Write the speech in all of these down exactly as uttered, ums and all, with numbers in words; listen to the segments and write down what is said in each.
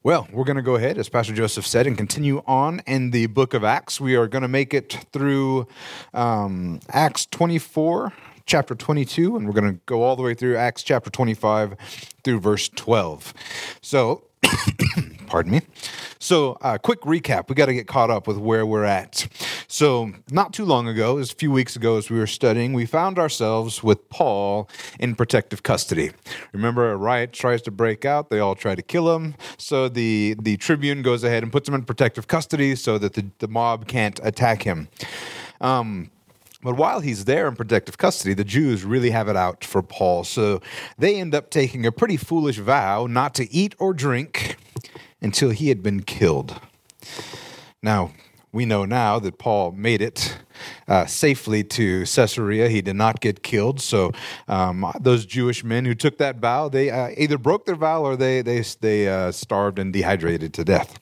Well, we're going to go ahead, as Pastor Joseph said, and continue on in the book of Acts. We are going to make it through um, Acts twenty-four, chapter twenty-two, and we're going to go all the way through Acts chapter twenty-five through verse twelve. So, pardon me. So, uh, quick recap. We got to get caught up with where we're at. So, not too long ago, it was a few weeks ago as we were studying, we found ourselves with Paul in protective custody. Remember, a riot tries to break out. They all try to kill him. So, the, the tribune goes ahead and puts him in protective custody so that the, the mob can't attack him. Um... But while he's there in protective custody, the Jews really have it out for Paul. So they end up taking a pretty foolish vow not to eat or drink until he had been killed. Now, we know now that Paul made it uh, safely to Caesarea. He did not get killed. So um, those Jewish men who took that vow, they uh, either broke their vow or they, they, they uh, starved and dehydrated to death.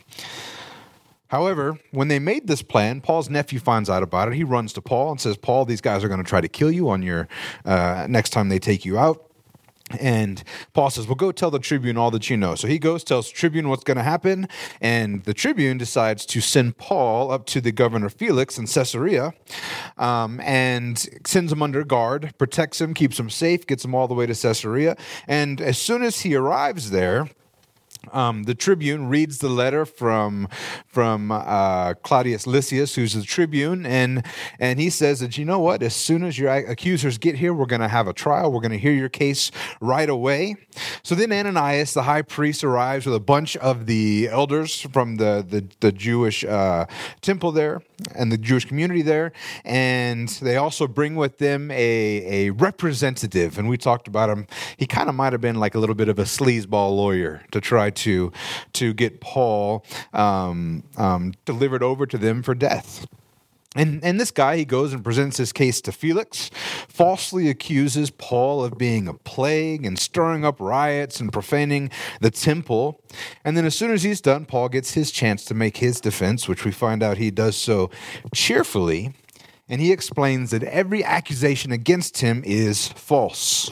However, when they made this plan, Paul's nephew finds out about it. He runs to Paul and says, Paul, these guys are going to try to kill you on your uh, next time they take you out. And Paul says, well, go tell the tribune all that you know. So he goes, tells the tribune what's going to happen, and the tribune decides to send Paul up to the governor Felix in Caesarea um, and sends him under guard, protects him, keeps him safe, gets him all the way to Caesarea. And as soon as he arrives there, Um, the tribune reads the letter from from uh, Claudius Lysias, who's the tribune, and and he says that, you know what, as soon as your accusers get here, we're going to have a trial. We're going to hear your case right away. So then Ananias, the high priest, arrives with a bunch of the elders from the, the, the Jewish uh, temple there and the Jewish community there, and they also bring with them a, a representative, and we talked about him. He kind of might have been like a little bit of a sleazeball lawyer to try to to get Paul um, um, delivered over to them for death. And, and this guy, he goes and presents his case to Felix, falsely accuses Paul of being a plague and stirring up riots and profaning the temple. And then as soon as he's done, Paul gets his chance to make his defense, which we find out he does so cheerfully. And he explains that every accusation against him is false.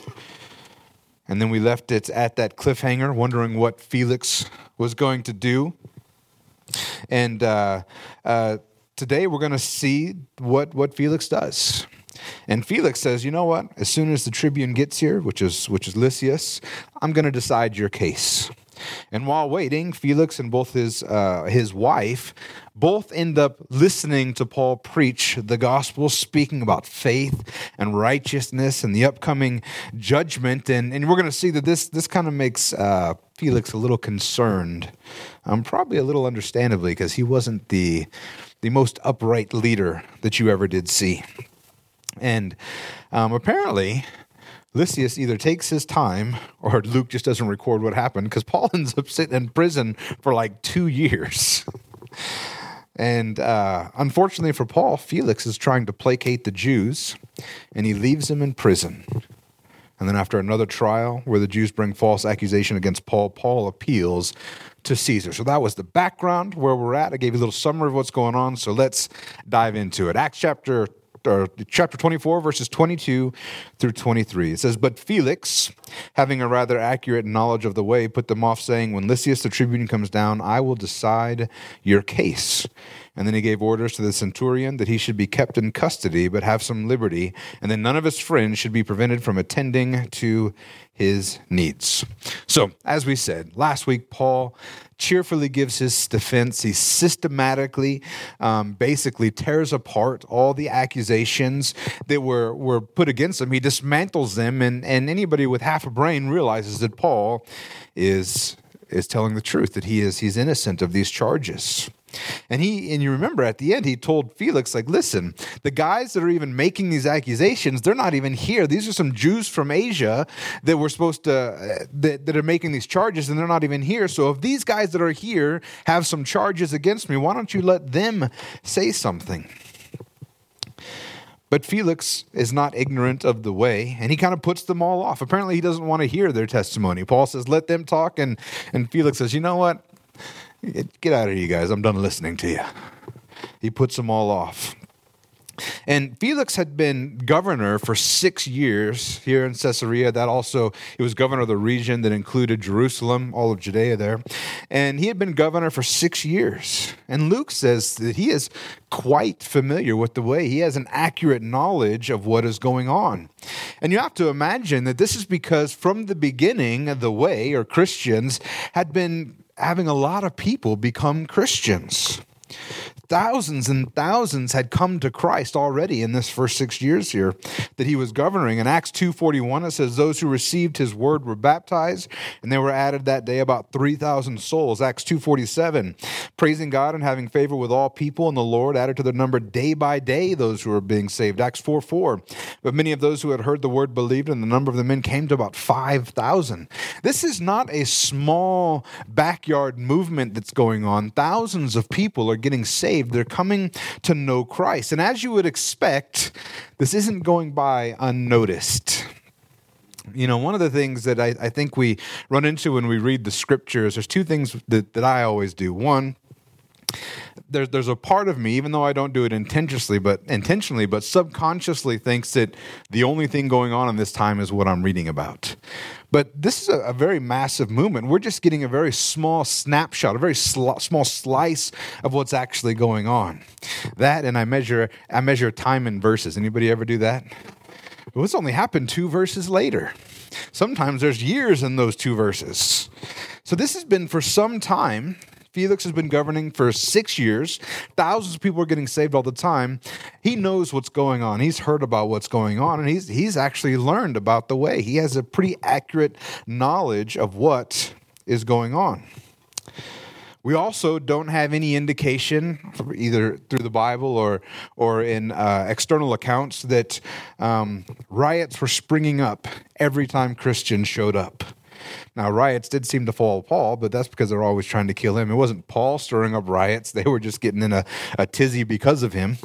And then we left it at that cliffhanger, wondering what Felix was going to do. And uh, uh, today we're going to see what, what Felix does. And Felix says, you know what? As soon as the tribune gets here, which is which is Lysias, I'm going to decide your case. And while waiting, Felix and both his uh, his wife both end up listening to Paul preach the gospel, speaking about faith and righteousness and the upcoming judgment. And, and we're going to see that this this kind of makes uh, Felix a little concerned, um, probably a little understandably, because he wasn't the the most upright leader that you ever did see. And um, apparently, Lysias either takes his time or Luke just doesn't record what happened, because Paul ends up sitting in prison for like two years. And uh, unfortunately for Paul, Felix is trying to placate the Jews, and he leaves him in prison. And then after another trial where the Jews bring false accusation against Paul, Paul appeals to Caesar. So that was the background where we're at. I gave you a little summary of what's going on, so let's dive into it. Acts chapter Or chapter twenty-four, verses twenty-two through twenty-three. It says, but Felix, having a rather accurate knowledge of the way, put them off, saying, when Lysias the tribune comes down, I will decide your case. And then he gave orders to the centurion that he should be kept in custody, but have some liberty, and that none of his friends should be prevented from attending to his needs. So, as we said, last week, Paul cheerfully gives his defense. He systematically, um, basically tears apart all the accusations that were, were put against him. He dismantles them, and, and anybody with half a brain realizes that Paul is, is telling the truth, that he is he's innocent of these charges. And he, and you remember at the end, he told Felix, like, listen, the guys that are even making these accusations, they're not even here. These are some Jews from Asia that were supposed to, uh, that, that are making these charges, and they're not even here. So if these guys that are here have some charges against me, why don't you let them say something? But Felix is not ignorant of the way, and he kind of puts them all off. Apparently, he doesn't want to hear their testimony. Paul says, let them talk, and, and Felix says, you know what? Get out of here, you guys. I'm done listening to you. He puts them all off. And Felix had been governor for six years here in Caesarea. That also, he was governor of the region that included Jerusalem, all of Judea there. And he had been governor for six years. And Luke says that he is quite familiar with the way. He has an accurate knowledge of what is going on. And you have to imagine that this is because from the beginning, the way, or Christians, had been having a lot of people become Christians. Thousands and thousands had come to Christ already in this first six years here that he was governing. In Acts two forty-one, it says, those who received his word were baptized, and there were added that day about three thousand souls. Acts two forty-seven, praising God and having favor with all people, and the Lord added to their number day by day those who were being saved. Acts four four, but many of those who had heard the word believed, and the number of the men came to about five thousand. This is not a small backyard movement that's going on. Thousands of people are getting saved. They're coming to know Christ. And as you would expect, this isn't going by unnoticed. You know, one of the things that I, I think we run into when we read the scriptures, there's two things that, that I always do. One, There's there's a part of me, even though I don't do it intentionally, but intentionally, but subconsciously thinks that the only thing going on in this time is what I'm reading about. But this is a, a very massive movement. We're just getting a very small snapshot, a very sl- small slice of what's actually going on. That, and I measure I measure time in verses. Anybody ever do that? Well, it's only happened two verses later. Sometimes there's years in those two verses. So this has been for some time. Felix has been governing for six years. Thousands of people are getting saved all the time. He knows what's going on. He's heard about what's going on, and he's he's actually learned about the way. He has a pretty accurate knowledge of what is going on. We also don't have any indication, either through the Bible or or in uh, external accounts, that um, riots were springing up every time Christians showed up. Now, riots did seem to follow Paul, but that's because they're always trying to kill him. It wasn't Paul stirring up riots. They were just getting in a, a tizzy because of him.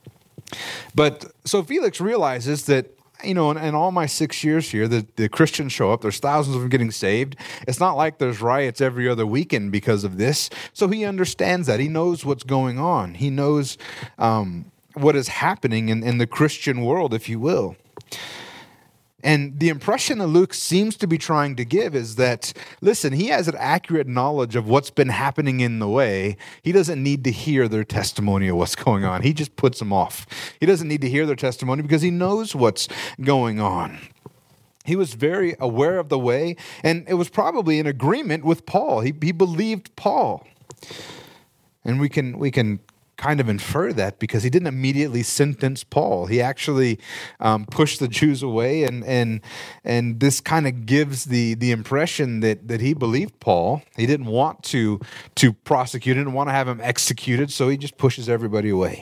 But so Felix realizes that, you know, in, in all my six years here, the, the Christians show up. There's thousands of them getting saved. It's not like there's riots every other weekend because of this. So he understands that. He knows what's going on. He knows um, what is happening in, in the Christian world, if you will. And the impression that Luke seems to be trying to give is that, listen, he has an accurate knowledge of what's been happening in the way. He doesn't need to hear their testimony of what's going on. He just puts them off. He doesn't need to hear their testimony because he knows what's going on. He was very aware of the way, and it was probably in agreement with Paul. He, he believed Paul. And we can we can kind of infer that because he didn't immediately sentence Paul. He actually um, pushed the Jews away, and and and this kind of gives the the impression that that he believed Paul. He didn't want to to prosecute, didn't want to have him executed, so he just pushes everybody away.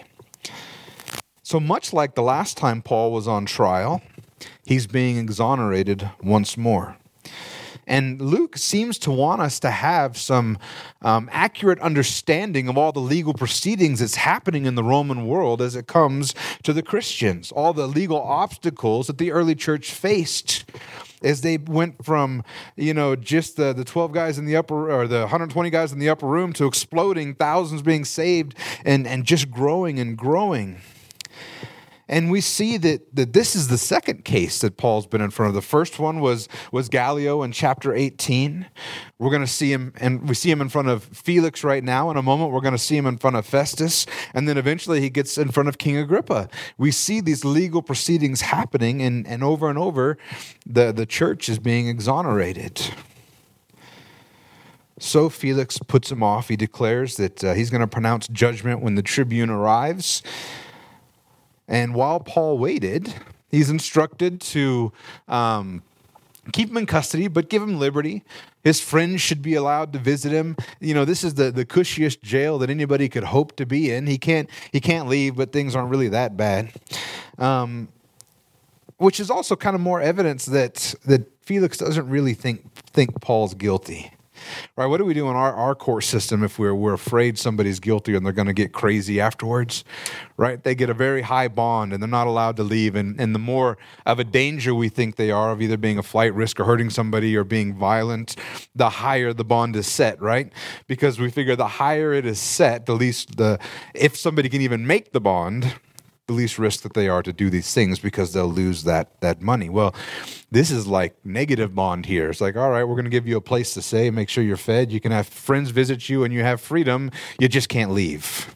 So much like the last time Paul was on trial, he's being exonerated once more. And Luke seems to want us to have some um, accurate understanding of all the legal proceedings that's happening in the Roman world as it comes to the Christians, all the legal obstacles that the early church faced as they went from, you know, just the, the twelve guys in the upper, or the one hundred twenty guys in the upper room to exploding, thousands being saved, and, and just growing and growing. And we see that, that this is the second case that Paul's been in front of. The first one was, was Gallio in chapter eighteen. We're going to see him, and we see him in front of Felix right now. In a moment, we're going to see him in front of Festus. And then eventually he gets in front of King Agrippa. We see these legal proceedings happening, and, and over and over, the, the church is being exonerated. So Felix puts him off. He declares that uh, he's going to pronounce judgment when the tribune arrives. And while Paul waited, he's instructed to um, keep him in custody, but give him liberty. His friends should be allowed to visit him. You know, this is the, the cushiest jail that anybody could hope to be in. He can't he can't leave, but things aren't really that bad. Um, which is also kind of more evidence that that Felix doesn't really think think Paul's guilty. Right? What do we do in our, our court system if we're we're afraid somebody's guilty and they're going to get crazy afterwards? Right? They get a very high bond and they're not allowed to leave. And, and the more of a danger we think they are of either being a flight risk or hurting somebody or being violent, the higher the bond is set, right? Because we figure the higher it is set, the least the if somebody can even make the bond, the least risk that they are to do these things because they'll lose that that money. Well, this is like negative bond here. It's like, all right, we're going to give you a place to stay, make sure you're fed. You can have friends visit you and you have freedom. You just can't leave.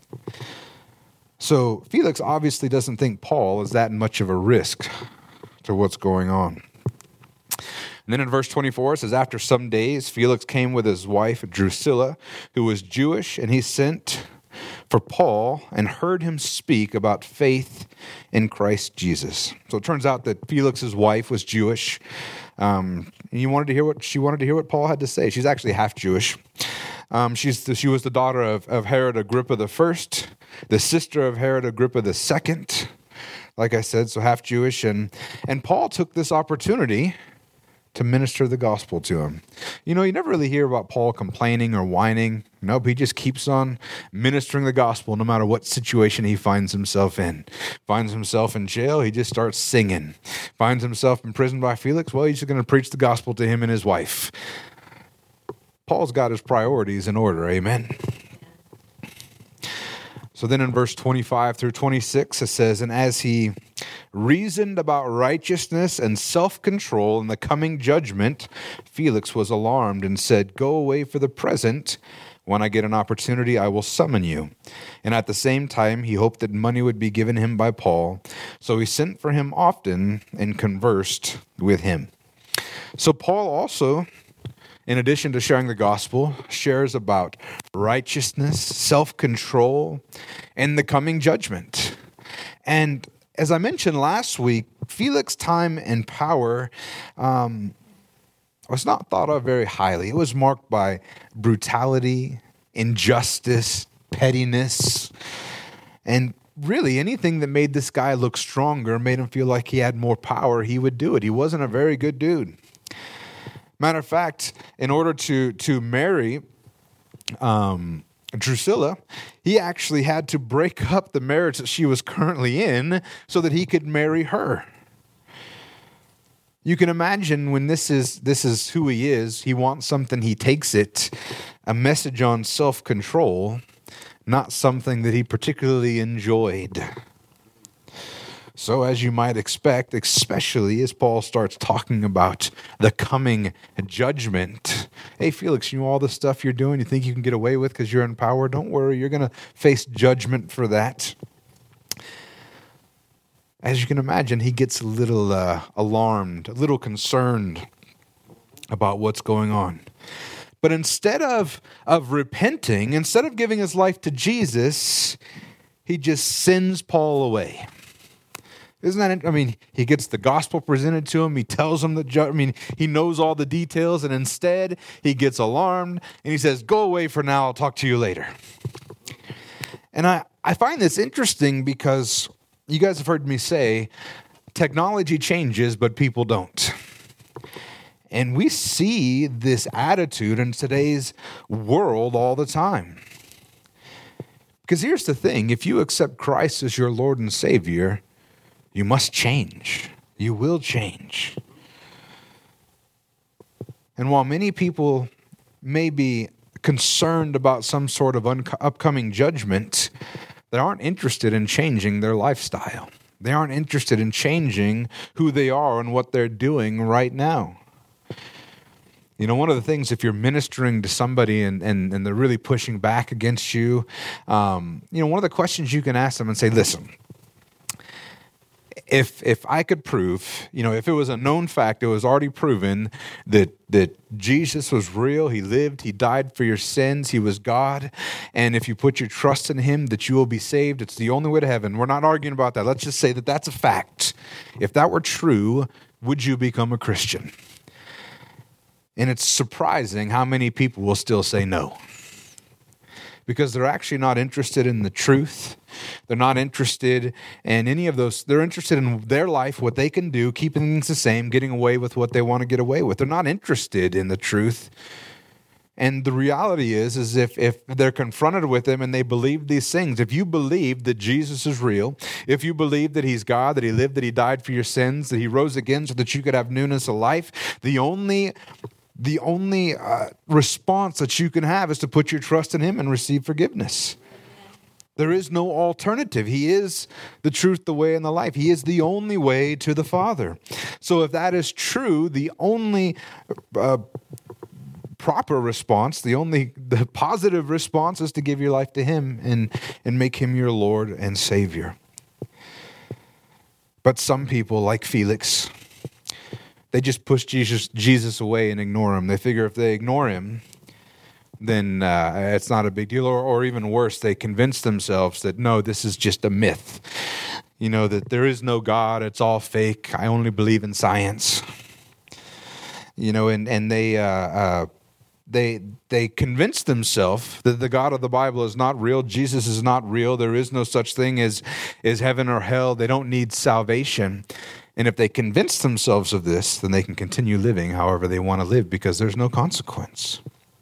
So Felix obviously doesn't think Paul is that much of a risk to what's going on. And then in verse twenty-four, it says, after some days, Felix came with his wife Drusilla, who was Jewish, and he sent for Paul and heard him speak about faith in Christ Jesus. So it turns out that Felix's wife was Jewish. Um, and he wanted to hear what she wanted to hear what Paul had to say. She's actually half Jewish. Um, she's the, she was the daughter of, of Herod Agrippa the First, the sister of Herod Agrippa the Second. Like I said, so half Jewish, and and Paul took this opportunity to minister the gospel to him. You know, you never really hear about Paul complaining or whining. Nope, he just keeps on ministering the gospel no matter what situation he finds himself in. Finds himself in jail, he just starts singing. Finds himself imprisoned by Felix, well, he's just going to preach the gospel to him and his wife. Paul's got his priorities in order, amen? So then in verse twenty-five through twenty-six, it says, and as he reasoned about righteousness and self-control in the coming judgment, Felix was alarmed and said, go away for the present. When I get an opportunity, I will summon you. And at the same time, he hoped that money would be given him by Paul. So he sent for him often and conversed with him. So Paul also, in addition to sharing the gospel, shares about righteousness, self-control, and the coming judgment. And as I mentioned last week, Felix's time and power um, was not thought of very highly. It was marked by brutality, injustice, pettiness, and really anything that made this guy look stronger, made him feel like he had more power, he would do it. He wasn't a very good dude. Matter of fact, in order to, to marry um, Drusilla, he actually had to break up the marriage that she was currently in so that he could marry her. You can imagine when this is this is who he is, he wants something, he takes it, a message on self-control, not something that he particularly enjoyed. So as you might expect, especially as Paul starts talking about the coming judgment, hey, Felix, you know all the stuff you're doing you think you can get away with because you're in power? Don't worry, you're going to face judgment for that. As you can imagine, he gets a little uh, alarmed, a little concerned about what's going on. But instead of, of repenting, instead of giving his life to Jesus, he just sends Paul away. Isn't that, I mean, he gets the gospel presented to him. He tells him the, I mean, he knows all the details, and instead he gets alarmed and he says, go away for now. I'll talk to you later. And I, I find this interesting because you guys have heard me say technology changes, but people don't. And we see this attitude in today's world all the time. Because here's the thing, if you accept Christ as your Lord and Savior, you must change. You will change. And while many people may be concerned about some sort of un- upcoming judgment, they aren't interested in changing their lifestyle. They aren't interested in changing who they are and what they're doing right now. You know, one of the things, if you're ministering to somebody and, and, and they're really pushing back against you, um, you know, one of the questions you can ask them and say, listen, If if I could prove, you know, if it was a known fact, it was already proven that that Jesus was real, he lived, he died for your sins, he was God, and if you put your trust in him, that you will be saved, it's the only way to heaven. We're not arguing about that. Let's just say that that's a fact. If that were true, would you become a Christian? And it's surprising how many people will still say no. Because they're actually not interested in the truth. They're not interested in any of those. They're interested in their life, what they can do, keeping things the same, getting away with what they want to get away with. They're not interested in the truth. And the reality is, is if, if they're confronted with them and they believe these things, if you believe that Jesus is real, if you believe that he's God, that he lived, that he died for your sins, that he rose again so that you could have newness of life, the only The only uh, response that you can have is to put your trust in him and receive forgiveness. There is no alternative. He is the truth, the way, and the life. He is the only way to the Father. So if that is true, the only uh, proper response, the only the positive response is to give your life to Him and, and make Him your Lord and Savior. But some people, like Felix, they just push Jesus, Jesus away and ignore Him. They figure if they ignore Him, then uh, it's not a big deal. Or, or even worse, they convince themselves that, no, this is just a myth. You know, that there is no God, it's all fake. I only believe in science. You know, and, and they... Uh, uh, They they convince themselves that the God of the Bible is not real. Jesus is not real. There is no such thing as, as heaven or hell. They don't need salvation. And if they convince themselves of this, then they can continue living however they want to live because there's no consequence.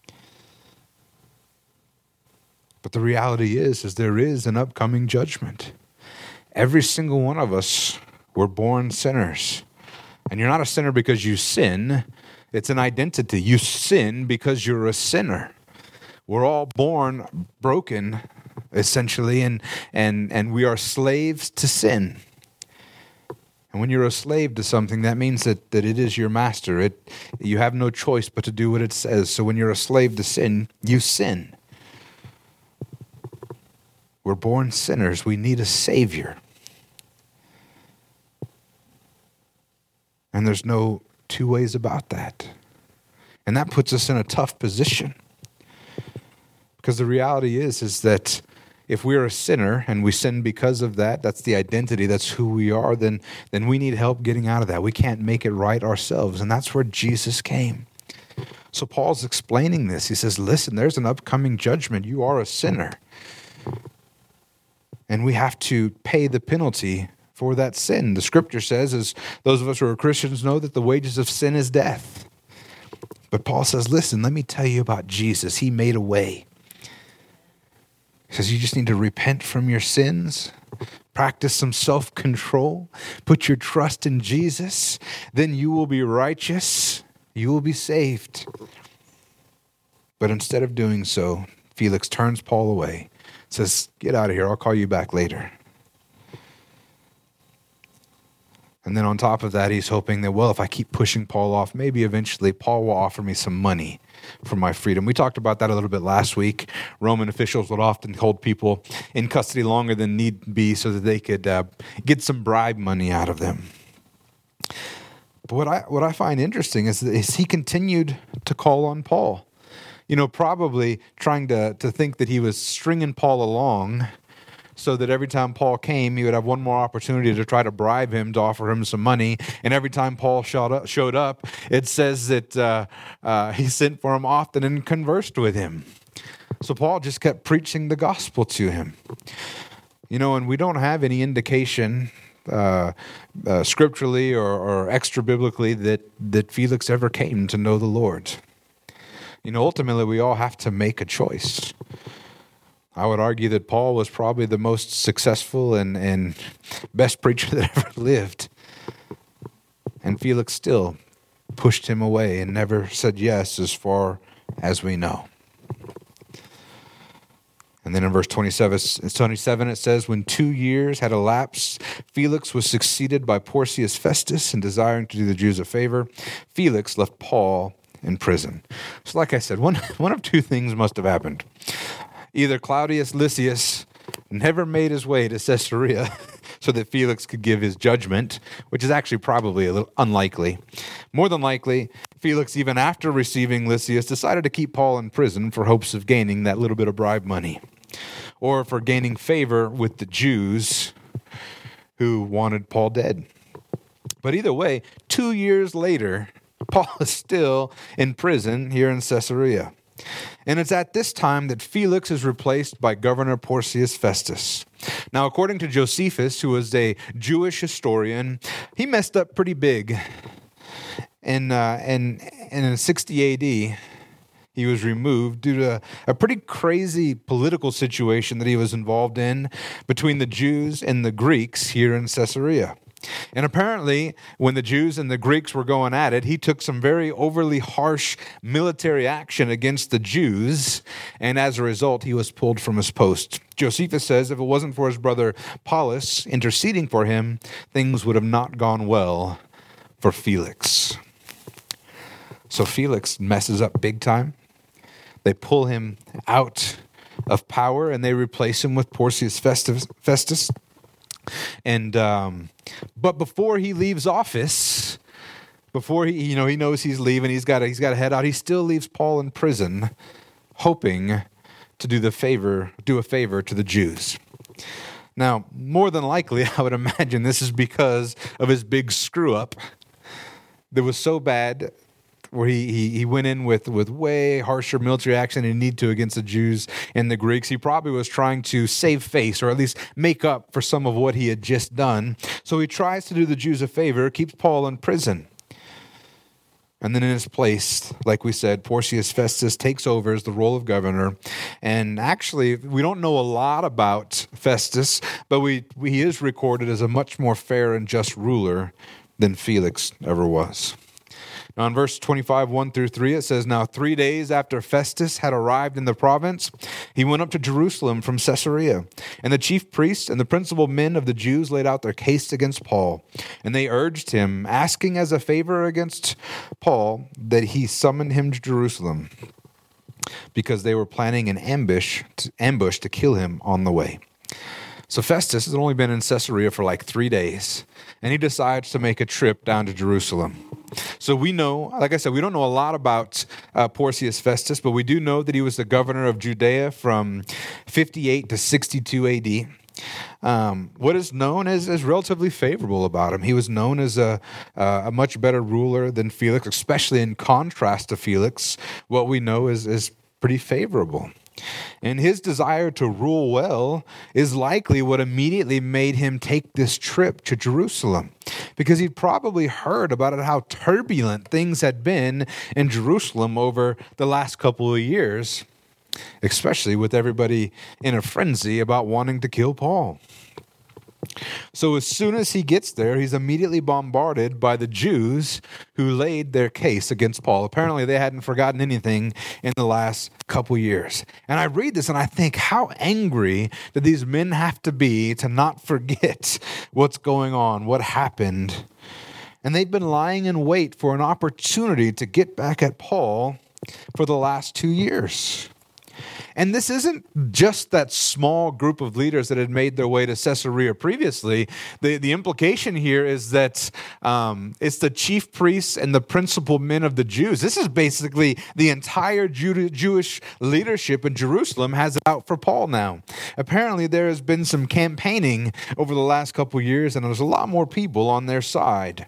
But the reality is, is there is an upcoming judgment. Every single one of us were born sinners. And you're not a sinner because you sin. It's an identity. You sin because you're a sinner. We're all born broken, essentially, and and and we are slaves to sin. And when you're a slave to something, that means that, that it is your master. It you have no choice but to do what it says. So when you're a slave to sin, you sin. We're born sinners. We need a Savior. And there's no two ways about that. And that puts us in a tough position. Because the reality is, is that if we're a sinner and we sin because of that, that's the identity, that's who we are, then, then we need help getting out of that. We can't make it right ourselves. And that's where Jesus came. So Paul's explaining this. He says, listen, there's an upcoming judgment. You are a sinner. And we have to pay the penalty for that sin. The scripture says, as those of us who are Christians know, that the wages of sin is death. But Paul says, listen, let me tell you about Jesus. He made a way. He says you just need to repent from your sins, practice some self-control, put your trust in Jesus, then you will be righteous, you will be saved. But instead of doing so, Felix turns Paul away, says, get out of here, I'll call you back later. And then on top of that, he's hoping that, well, if I keep pushing Paul off, maybe eventually Paul will offer me some money for my freedom. We talked about that a little bit last week. Roman officials would often hold people in custody longer than need be so that they could uh, get some bribe money out of them. But what I what I find interesting is, is he continued to call on Paul. You know, probably trying to, to think that he was stringing Paul along so that every time Paul came, he would have one more opportunity to try to bribe him, to offer him some money. And every time Paul showed up, showed up it says that uh, uh, he sent for him often and conversed with him. So Paul just kept preaching the gospel to him. You know, and we don't have any indication uh, uh, scripturally or, or extra-biblically that, that Felix ever came to know the Lord. You know, ultimately, we all have to make a choice. I would argue that Paul was probably the most successful and, and best preacher that ever lived. And Felix still pushed him away and never said yes as far as we know. And then in verse twenty-seven, twenty-seven it says, when two years had elapsed, Felix was succeeded by Porcius Festus, and desiring to do the Jews a favor, Felix left Paul in prison. So like I said, one, one of two things must have happened. Either Claudius Lysias never made his way to Caesarea so that Felix could give his judgment, which is actually probably a little unlikely. More than likely, Felix, even after receiving Lysias, decided to keep Paul in prison for hopes of gaining that little bit of bribe money, or for gaining favor with the Jews who wanted Paul dead. But either way, two years later, Paul is still in prison here in Caesarea. And it's at this time that Felix is replaced by Governor Porcius Festus. Now, according to Josephus, who was a Jewish historian, he messed up pretty big. And, uh, and, and in sixty A D, he was removed due to a pretty crazy political situation that he was involved in between the Jews and the Greeks here in Caesarea. And apparently, when the Jews and the Greeks were going at it, he took some very overly harsh military action against the Jews, and as a result, he was pulled from his post. Josephus says if it wasn't for his brother Paulus interceding for him, things would have not gone well for Felix. So Felix messes up big time. They pull him out of power, and they replace him with Porcius Festus. Festus. And um, but before he leaves office, before he you know he knows he's leaving, he's got he's got to head out. He still leaves Paul in prison, hoping to do the favor, do a favor to the Jews. Now, more than likely, I would imagine this is because of his big screw up that was so bad, where he, he, he went in with, with way harsher military action than he needed to against the Jews and the Greeks. He probably was trying to save face, or at least make up for some of what he had just done. So he tries to do the Jews a favor, keeps Paul in prison. And then in his place, like we said, Porcius Festus takes over as the role of governor. And actually, we don't know a lot about Festus, but we, we he is recorded as a much more fair and just ruler than Felix ever was. Now in verse twenty-five, one through three, it says, Now three days after Festus had arrived in the province, he went up to Jerusalem from Caesarea. And the chief priests and the principal men of the Jews laid out their case against Paul. And they urged him, asking as a favor against Paul, that he summon him to Jerusalem, because they were planning an ambush to, ambush to kill him on the way. So Festus has only been in Caesarea for like three days, and he decides to make a trip down to Jerusalem. So we know, like I said, we don't know a lot about uh, Porcius Festus, but we do know that he was the governor of Judea from fifty-eight to sixty-two A D. Um, what is known as, as relatively favorable about him. He was known as a, uh, a much better ruler than Felix, especially in contrast to Felix. What we know is, is pretty favorable. And his desire to rule well is likely what immediately made him take this trip to Jerusalem, because he'd probably heard about it, how turbulent things had been in Jerusalem over the last couple of years, especially with everybody in a frenzy about wanting to kill Paul. So as soon as he gets there, he's immediately bombarded by the Jews who laid their case against Paul. Apparently, they hadn't forgotten anything in the last couple years. And I read this and I think, how angry did these men have to be to not forget what's going on, what happened? And they'd been lying in wait for an opportunity to get back at Paul for the last two years. And this isn't just that small group of leaders that had made their way to Caesarea previously. The, the implication here is that um, it's the chief priests and the principal men of the Jews. This is basically the entire Jew- Jewish leadership in Jerusalem has it out for Paul now. Apparently, there has been some campaigning over the last couple of years, and there's a lot more people on their side.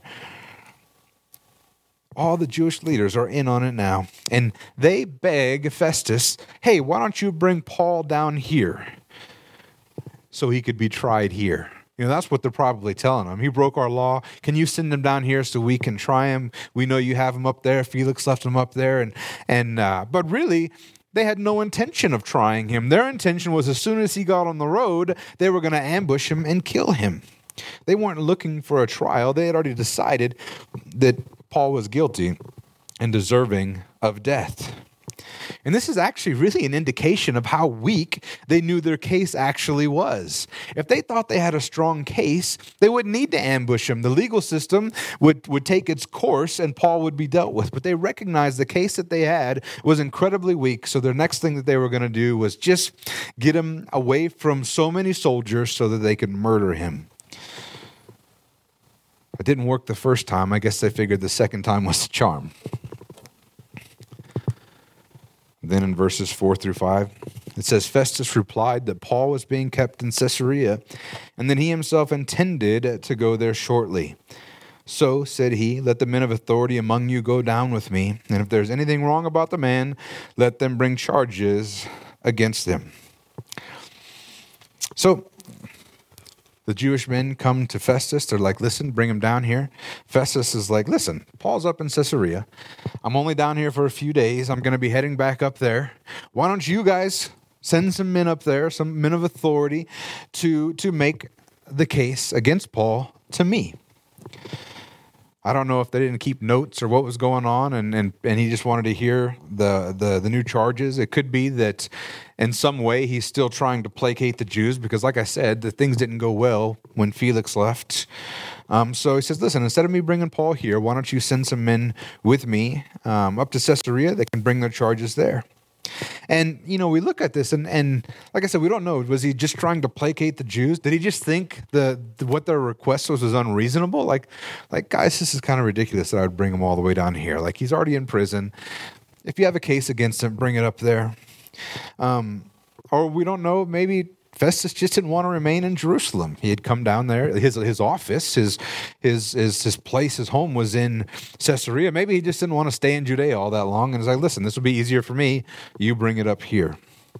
All the Jewish leaders are in on it now. And they beg Festus, hey, why don't you bring Paul down here so he could be tried here? You know, that's what they're probably telling him. He broke our law. Can you send him down here so we can try him? We know you have him up there. Felix left him up there. And and uh, But really, they had no intention of trying him. Their intention was as soon as he got on the road, they were going to ambush him and kill him. They weren't looking for a trial. They had already decided that Paul was guilty and deserving of death. And this is actually really an indication of how weak they knew their case actually was. If they thought they had a strong case, they wouldn't need to ambush him. The legal system would, would take its course and Paul would be dealt with. But they recognized the case that they had was incredibly weak. So their next thing that they were going to do was just get him away from so many soldiers so that they could murder him. It didn't work the first time. I guess they figured the second time was the charm. Then in verses four through five, it says, Festus replied that Paul was being kept in Caesarea, and that he himself intended to go there shortly. So, said he, let the men of authority among you go down with me, and if there's anything wrong about the man, let them bring charges against him. So, the Jewish men come to Festus. They're like, listen, bring him down here. Festus is like, listen, Paul's up in Caesarea. I'm only down here for a few days. I'm going to be heading back up there. Why don't you guys send some men up there, some men of authority, to, to make the case against Paul to me? I don't know if they didn't keep notes or what was going on, and, and, and he just wanted to hear the, the, the new charges. It could be that in some way he's still trying to placate the Jews because, like I said, the things didn't go well when Felix left. Um, so he says, listen, instead of me bringing Paul here, why don't you send some men with me um, up to Caesarea? They can bring their charges there. And, you know, we look at this and, and like I said, we don't know. Was he just trying to placate the Jews? Did he just think the, the what their request was was unreasonable? Like, like guys, this is kind of ridiculous that I would bring him all the way down here. Like, he's already in prison. If you have a case against him, bring it up there. Um, or we don't know, maybe Festus just didn't want to remain in Jerusalem. He had come down there. His his office, his his his his place, his home was in Caesarea. Maybe he just didn't want to stay in Judea all that long. And he's like, listen, this will be easier for me. You bring it up here.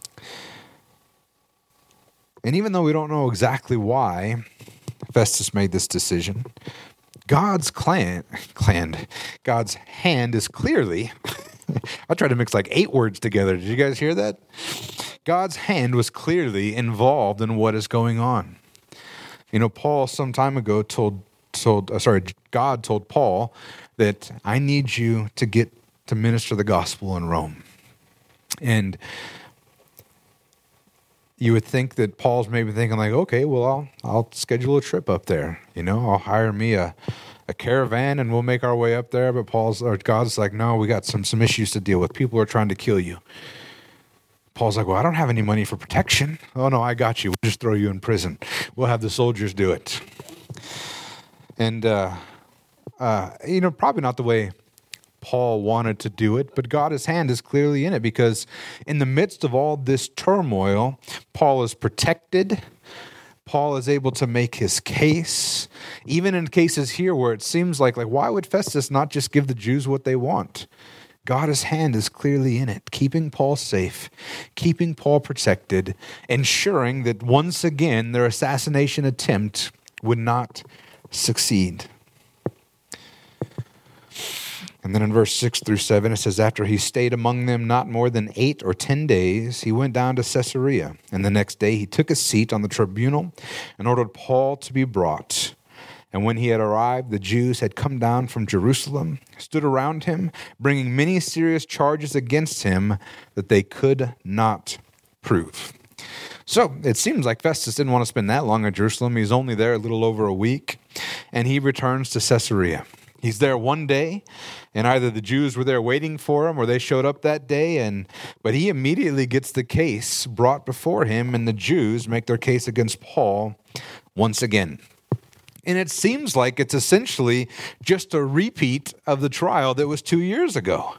And even though we don't know exactly why Festus made this decision, God's clan, clan, God's hand is clearly. I tried to mix like eight words together. Did you guys hear that? God's hand was clearly involved in what is going on. You know, Paul some time ago told, told uh, sorry, God told Paul that I need you to get to minister the gospel in Rome. And you would think that Paul's maybe thinking like, okay, well, I'll, I'll schedule a trip up there. You know, I'll hire me a, a caravan and we'll make our way up there. But Paul's or God's like, no, we got some some issues to deal with. People are trying to kill you. Paul's like, well, I don't have any money for protection. Oh, no, I got you. We'll just throw you in prison. We'll have the soldiers do it. And, uh, uh, you know, probably not the way Paul wanted to do it, but God's hand is clearly in it because in the midst of all this turmoil, Paul is protected. Paul is able to make his case. Even in cases here where it seems like, like, why would Festus not just give the Jews what they want? God's hand is clearly in it, keeping Paul safe, keeping Paul protected, ensuring that once again their assassination attempt would not succeed. And then in verse six through seven, it says, after he stayed among them not more than eight or ten days, he went down to Caesarea. And the next day he took a seat on the tribunal and ordered Paul to be brought. And when he had arrived, the Jews had come down from Jerusalem, stood around him, bringing many serious charges against him that they could not prove. So it seems like Festus didn't want to spend that long in Jerusalem. He's only there a little over a week, and he returns to Caesarea. He's there one day, and either the Jews were there waiting for him or they showed up that day, and but he immediately gets the case brought before him, and the Jews make their case against Paul once again. And it seems like it's essentially just a repeat of the trial that was two years ago.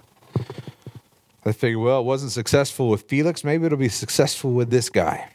I figure, well, it wasn't successful with Felix. Maybe it'll be successful with this guy.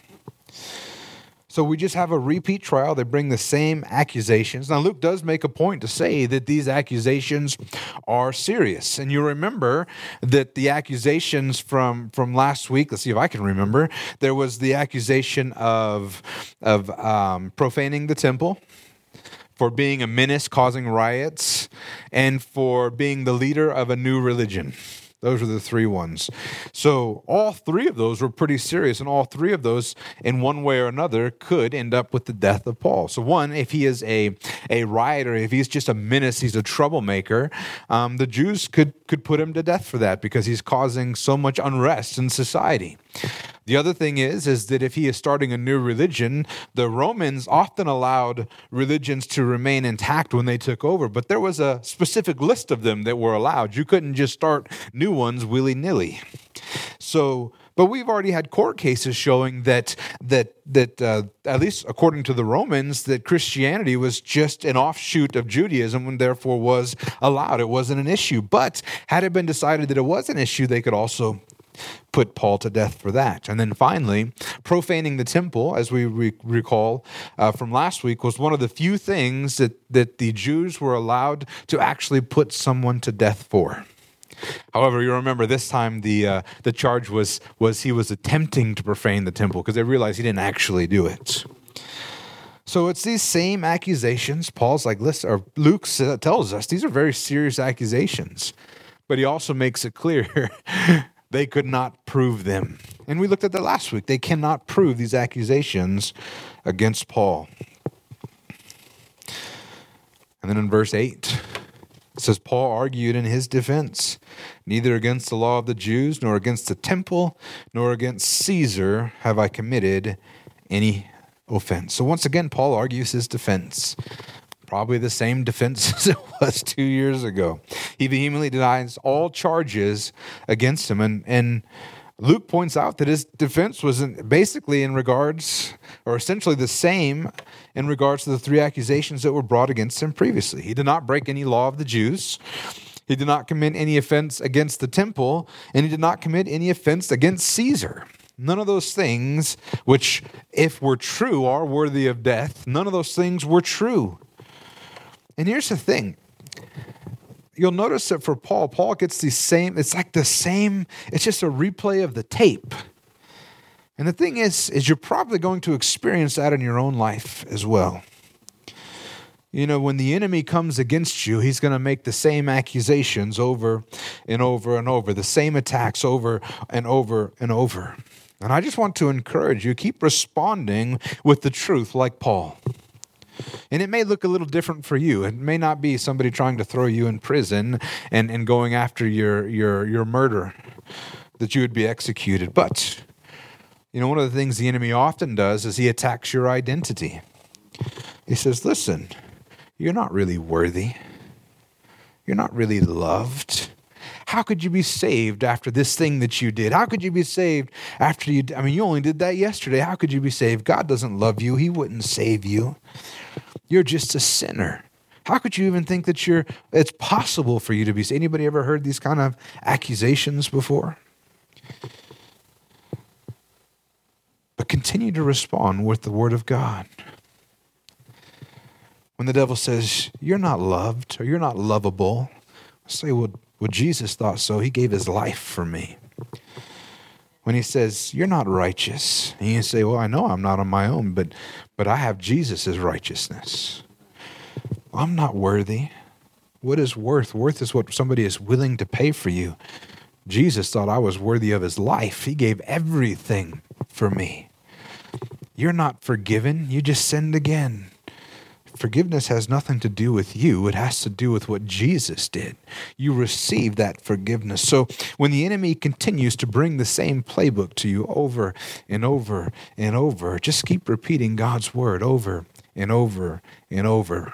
So we just have a repeat trial. They bring the same accusations. Now, Luke does make a point to say that these accusations are serious. And you remember that the accusations from, from last week, let's see if I can remember, there was the accusation of, of um, profaning the temple, for being a menace causing riots, and for being the leader of a new religion. Those are the three ones. So all three of those were pretty serious, and all three of those, in one way or another, could end up with the death of Paul. So one, if he is a, a rioter, if he's just a menace, he's a troublemaker, um, the Jews could, could put him to death for that because he's causing so much unrest in society. The other thing is, is that if he is starting a new religion, the Romans often allowed religions to remain intact when they took over, but there was a specific list of them that were allowed. You couldn't just start new ones willy-nilly. So, but we've already had court cases showing that that that uh, at least according to the Romans, that Christianity was just an offshoot of Judaism and therefore was allowed. It wasn't an issue. But had it been decided that it was an issue, they could also put Paul to death for that. And then finally, profaning the temple, as we re- recall uh, from last week, was one of the few things that, that the Jews were allowed to actually put someone to death for. However, you remember this time the uh, the charge was was he was attempting to profane the temple because they realized he didn't actually do it. So it's these same accusations. Paul's like, listen, or Luke tells us these are very serious accusations, but he also makes it clear they could not prove them. And we looked at that last week. They cannot prove these accusations against Paul. And And then in verse eight, it says, Paul argued in his defense, neither against the law of the Jews, nor against the temple, nor against Caesar have I committed any offense. So once again, Paul argues his defense. Probably the same defense as it was two years ago. He vehemently denies all charges against him. And, and Luke points out that his defense was in, basically in regards, or essentially the same in regards to the three accusations that were brought against him previously. He did not break any law of the Jews. He did not commit any offense against the temple, and he did not commit any offense against Caesar. None of those things, which if were true, are worthy of death, none of those things were true. And here's the thing. You'll notice that for Paul, Paul gets the same, it's like the same, it's just a replay of the tape. And the thing is, is you're probably going to experience that in your own life as well. You know, when the enemy comes against you, he's going to make the same accusations over and over and over, the same attacks over and over and over. And I just want to encourage you, keep responding with the truth like Paul. And it may look a little different for you. It may not be somebody trying to throw you in prison and, and going after your, your, your murder, that you would be executed. But, you know, one of the things the enemy often does is he attacks your identity. He says, listen, you're not really worthy. You're not really loved. How could you be saved after this thing that you did? How could you be saved after you, I mean, you only did that yesterday. How could you be saved? God doesn't love you. He wouldn't save you. You're just a sinner. How could you even think that you're, it's possible for you to be saved? Anybody ever heard these kind of accusations before? But continue to respond with the word of God. When the devil says, you're not loved or you're not lovable, say, well, well, Jesus thought so. He gave his life for me. When he says, you're not righteous, and you say, well, I know I'm not on my own, but but I have Jesus' righteousness. I'm not worthy. What is worth? Worth is what somebody is willing to pay for you. Jesus thought I was worthy of his life. He gave everything for me. You're not forgiven. You just sinned again. Forgiveness has nothing to do with you. It has to do with what Jesus did. You receive that forgiveness. So when the enemy continues to bring the same playbook to you over and over and over, just keep repeating God's word over and over and over.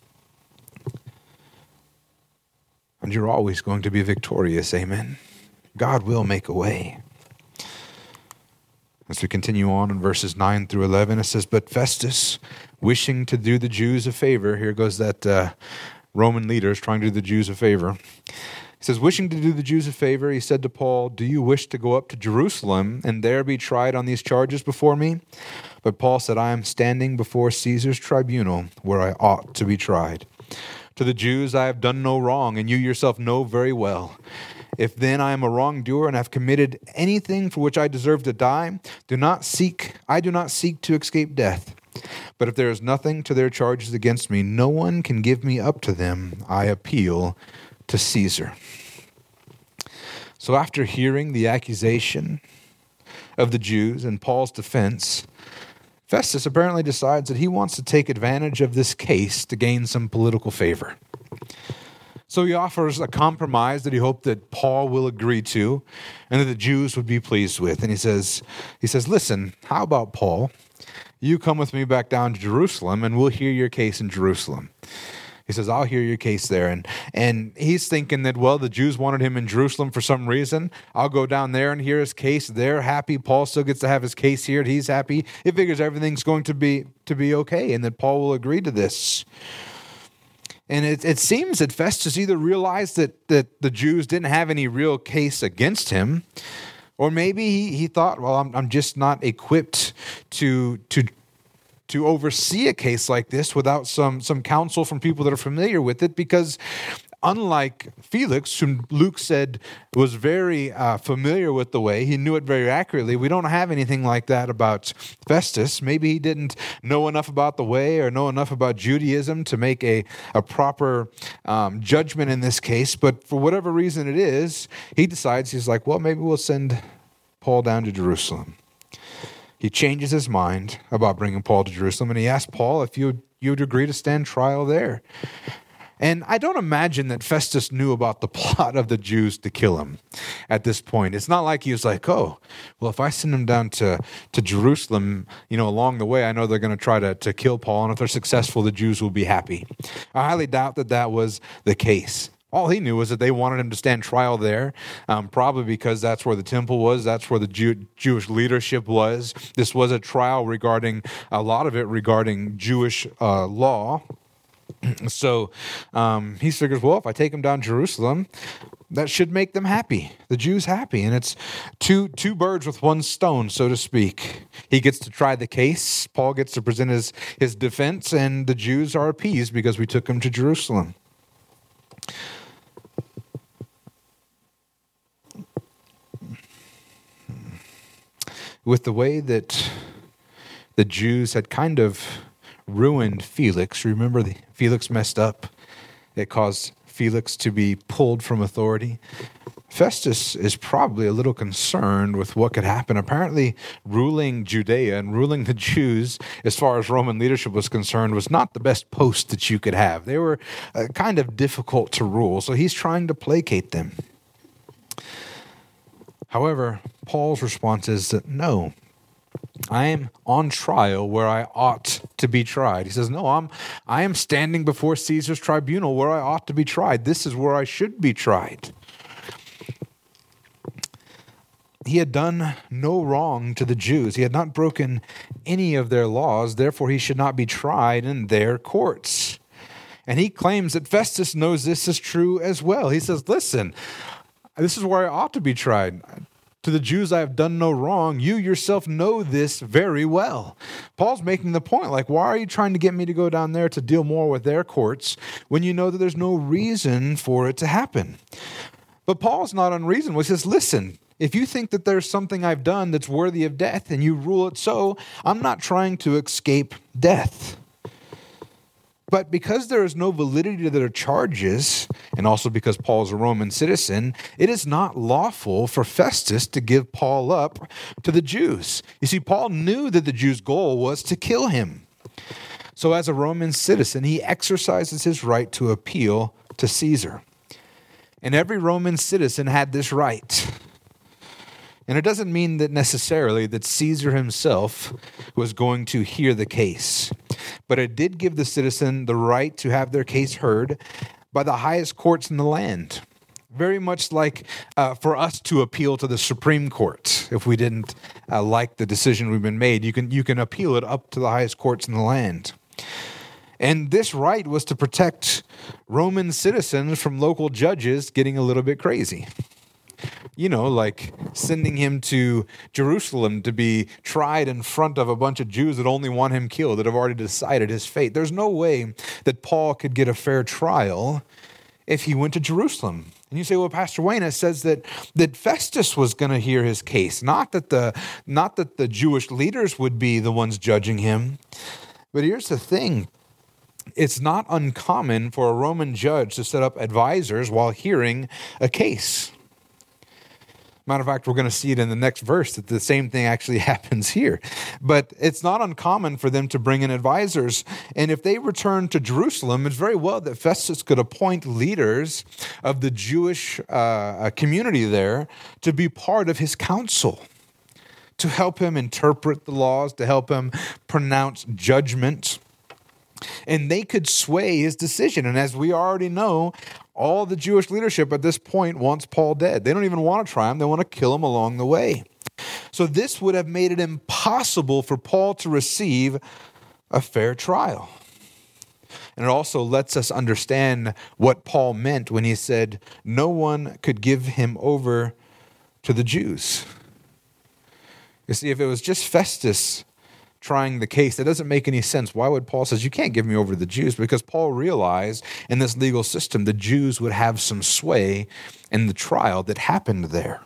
And you're always going to be victorious. Amen. God will make a way. As we continue on in verses nine through eleven, it says, but Festus, wishing to do the Jews a favor, here goes that uh, Roman leader is trying to do the Jews a favor. He says, wishing to do the Jews a favor, he said to Paul, do you wish to go up to Jerusalem and there be tried on these charges before me? But Paul said, I am standing before Caesar's tribunal where I ought to be tried. To the Jews I have done no wrong, and you yourself know very well. If then I am a wrongdoer and have committed anything for which I deserve to die, do not seek, I do not seek to escape death. But if there is nothing to their charges against me, no one can give me up to them. I appeal to Caesar. So after hearing the accusation of the Jews and Paul's defense, Festus apparently decides that he wants to take advantage of this case to gain some political favor. So he offers a compromise that he hoped that Paul will agree to and that the Jews would be pleased with. And he says, he says, listen, how about Paul? You come with me back down to Jerusalem and we'll hear your case in Jerusalem. He says, I'll hear your case there. And and he's thinking that, well, the Jews wanted him in Jerusalem for some reason. I'll go down there and hear his case. They're happy. Paul still gets to have his case here. He's happy. He figures everything's going to be to be okay and that Paul will agree to this. And it, it seems that Festus either realized that, that the Jews didn't have any real case against him, or maybe he, he thought, well, I'm, I'm just not equipped to to to oversee a case like this without some, some counsel from people that are familiar with it, because unlike Felix, whom Luke said was very uh, familiar with the way, he knew it very accurately, we don't have anything like that about Festus. Maybe he didn't know enough about the way or know enough about Judaism to make a, a proper um, judgment in this case, but for whatever reason it is, he decides, he's like, well, maybe we'll send Paul down to Jerusalem. he changes his mind about bringing Paul to Jerusalem, and he asks Paul if you you would agree to stand trial there. And I don't imagine that Festus knew about the plot of the Jews to kill him at this point. It's not like he was like, oh, well, if I send him down to, to Jerusalem, you know, along the way, I know they're going to try to, to kill Paul, and if they're successful, the Jews will be happy. I highly doubt that that was the case. All he knew was that they wanted him to stand trial there, um, probably because that's where the temple was, that's where the Jew- Jewish leadership was. This was a trial regarding, a lot of it regarding Jewish uh, law. So um, he figures, well, if I take him down to Jerusalem, that should make them happy, the Jews happy. And it's two two birds with one stone, so to speak. He gets to try the case. Paul gets to present his, his defense, and the Jews are appeased because we took him to Jerusalem. With the way that the Jews had kind of ruined Felix. Remember, the, Felix messed up. It caused Felix to be pulled from authority. Festus is probably a little concerned with what could happen. Apparently, ruling Judea and ruling the Jews, as far as Roman leadership was concerned, was not the best post that you could have. They were uh, kind of difficult to rule, so he's trying to placate them. However, Paul's response is that no, I am on trial where I ought to be tried. He says, no, I'm, I am standing before Caesar's tribunal where I ought to be tried. This is where I should be tried. He had done no wrong to the Jews. He had not broken any of their laws. Therefore, he should not be tried in their courts. And he claims that Festus knows this is true as well. He says, listen, this is where I ought to be tried. To the Jews I have done no wrong. You yourself know this very well. Paul's making the point, like, why are you trying to get me to go down there to deal more with their courts when you know that there's no reason for it to happen? But Paul's not unreasonable. He says, listen, if you think that there's something I've done that's worthy of death and you rule it so, I'm not trying to escape death. But because there is no validity to their charges, and also because Paul is a Roman citizen, it is not lawful for Festus to give Paul up to the Jews. You see, Paul knew that the Jews' goal was to kill him. So as a Roman citizen, he exercises his right to appeal to Caesar. And every Roman citizen had this right. And it doesn't mean that necessarily that Caesar himself was going to hear the case. But it did give the citizen the right to have their case heard by the highest courts in the land. Very much like uh, for us to appeal to the Supreme Court. If we didn't uh, like the decision we've been made, you can you can appeal it up to the highest courts in the land. And this right was to protect Roman citizens from local judges getting a little bit crazy. You know, like sending him to Jerusalem to be tried in front of a bunch of Jews that only want him killed, that have already decided his fate. There's no way that Paul could get a fair trial if he went to Jerusalem. And you say, well, Pastor Wayne, it says that, that Festus was going to hear his case, not that the not that the Jewish leaders would be the ones judging him. But here's the thing. It's not uncommon for a Roman judge to set up advisors while hearing a case. Matter of fact, we're going to see it in the next verse that the same thing actually happens here. But it's not uncommon for them to bring in advisors. And if they return to Jerusalem, it's very well that Festus could appoint leaders of the Jewish uh, community there to be part of his council, to help him interpret the laws, to help him pronounce judgment. And they could sway his decision. And as we already know, all the Jewish leadership at this point wants Paul dead. They don't even want to try him. They want to kill him along the way. So this would have made it impossible for Paul to receive a fair trial. And it also lets us understand what Paul meant when he said, no one could give him over to the Jews. You see, if it was just Festus trying the case, that doesn't make any sense. Why would Paul say, you can't give me over to the Jews? Because Paul realized in this legal system, the Jews would have some sway in the trial that happened there.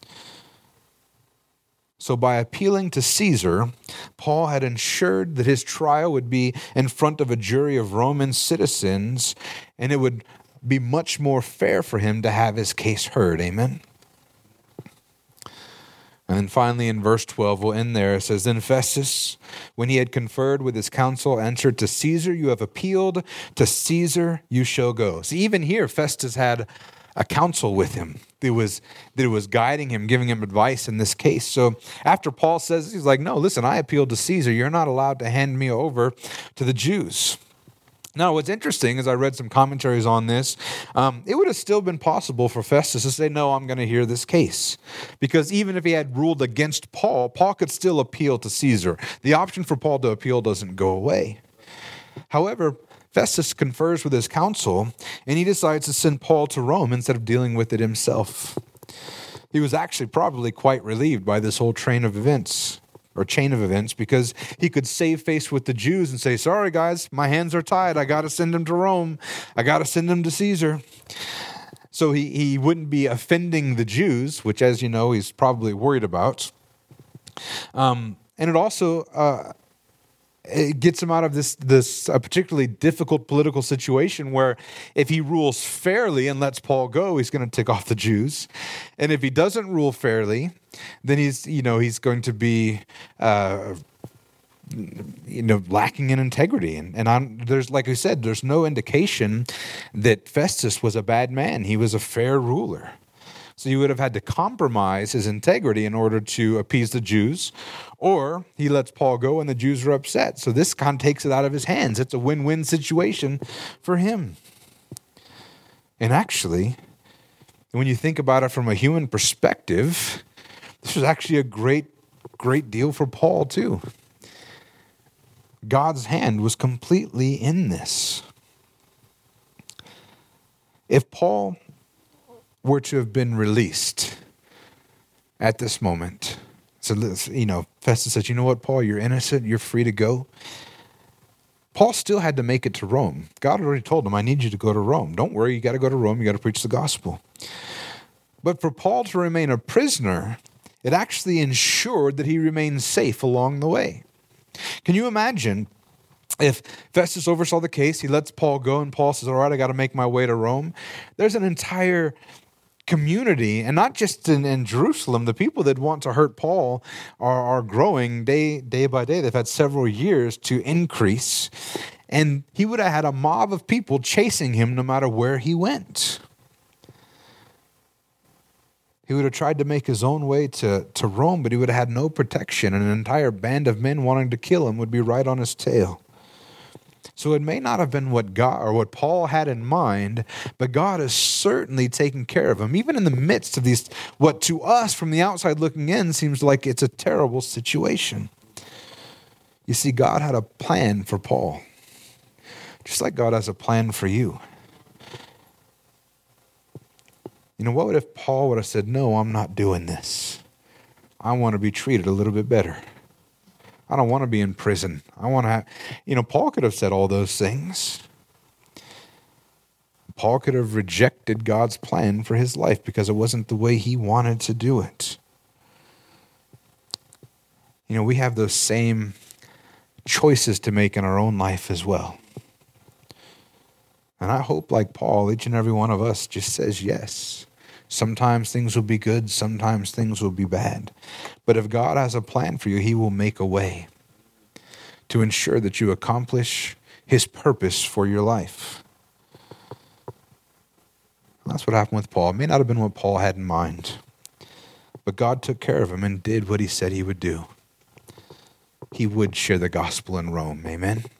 So by appealing to Caesar, Paul had ensured that his trial would be in front of a jury of Roman citizens, and it would be much more fair for him to have his case heard. Amen? And then finally in verse twelve, we'll end there. It says, Then Festus, when he had conferred with his council, answered, To Caesar you have appealed, to Caesar you shall go. See, even here, Festus had a council with him that was, that was guiding him, giving him advice in this case. So after Paul says, he's like, no, listen, I appealed to Caesar. You're not allowed to hand me over to the Jews. Now, what's interesting is I read some commentaries on this. Um, it would have still been possible for Festus to say, no, I'm going to hear this case. Because even if he had ruled against Paul, Paul could still appeal to Caesar. The option for Paul to appeal doesn't go away. However, Festus confers with his council, and he decides to send Paul to Rome instead of dealing with it himself. He was actually probably quite relieved by this whole train of events. or chain of events, because he could save face with the Jews and say, sorry guys, my hands are tied. I got to send him to Rome. I got to send him to Caesar. So he, he wouldn't be offending the Jews, which, as you know, he's probably worried about. Um, and it also uh, it gets him out of this, this a particularly difficult political situation where if he rules fairly and lets Paul go, he's going to tick off the Jews. And if he doesn't rule fairly, then he's, you know, he's going to be, uh, you know, lacking in integrity. And, and on, there's, like I said, there's no indication that Festus was a bad man. He was a fair ruler. So he would have had to compromise his integrity in order to appease the Jews, or he lets Paul go and the Jews are upset. So this kind of takes it out of his hands. It's a win-win situation for him. And actually, when you think about it from a human perspective, this was actually a great, great deal for Paul too. God's hand was completely in this. If Paul were to have been released at this moment, so you know, Festus said, you know what, Paul, you're innocent, you're free to go. Paul still had to make it to Rome. God already told him, I need you to go to Rome. Don't worry, you got to go to Rome, you got to preach the gospel. But for Paul to remain a prisoner, it actually ensured that he remained safe along the way. Can you imagine if Festus oversaw the case, he lets Paul go, and Paul says, all right, I got to make my way to Rome. There's an entire community, and not just in, in Jerusalem, the people that want to hurt Paul are, are growing day, day by day. They've had several years to increase, and he would have had a mob of people chasing him no matter where he went. He would have tried to make his own way to, to Rome, but he would have had no protection, and an entire band of men wanting to kill him would be right on his tail. So it may not have been what God or what Paul had in mind, but God has certainly taken care of him, even in the midst of these, what to us from the outside looking in seems like it's a terrible situation. You see, God had a plan for Paul, just like God has a plan for you. You know, what would if Paul would have said, no, I'm not doing this. I want to be treated a little bit better. I don't want to be in prison. I want to have, you know, Paul could have said all those things. Paul could have rejected God's plan for his life because it wasn't the way he wanted to do it. You know, we have those same choices to make in our own life as well. And I hope, like Paul, each and every one of us just says yes. Sometimes things will be good, sometimes things will be bad. But if God has a plan for you, he will make a way to ensure that you accomplish his purpose for your life. That's what happened with Paul. It may not have been what Paul had in mind, but God took care of him and did what he said he would do. He would share the gospel in Rome. Amen.